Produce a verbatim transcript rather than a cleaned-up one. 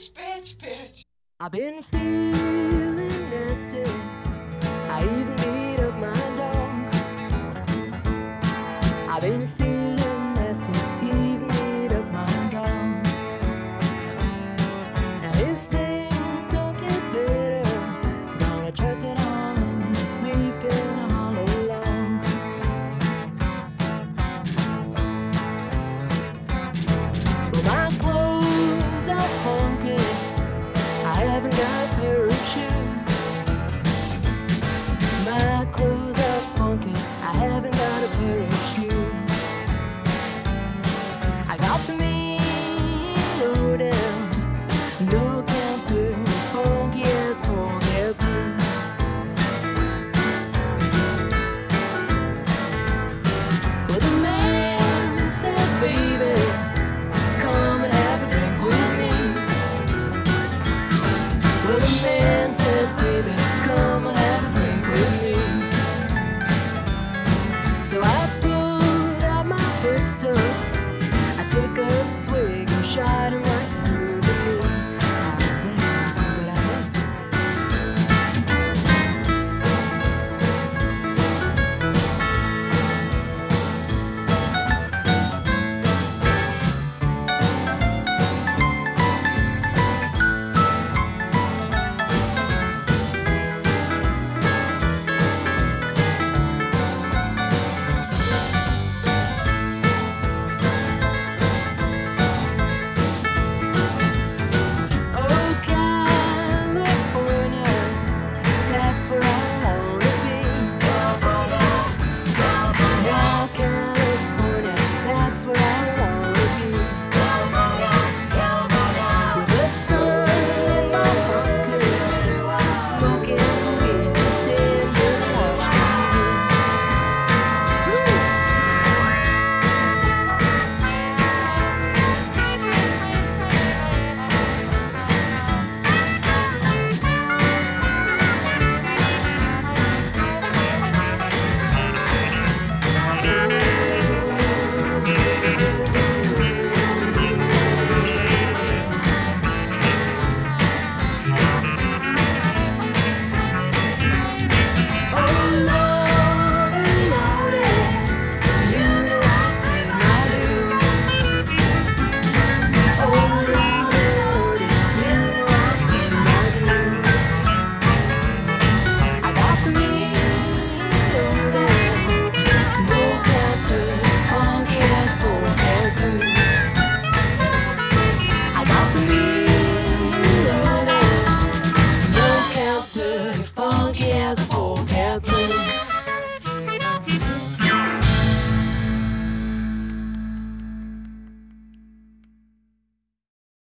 bitch, bitch, bitch. I've been feeling nasty. I even beat up my dog. I've been feeling nasty, even beat up my dog. And if things don't get better, gonna chuck it all and sleep in a hollow log. Well, my clothes are funky, I haven't got a pair of shoes. My clothes are funky, I haven't got a pair of shoes. I got the mean low down, no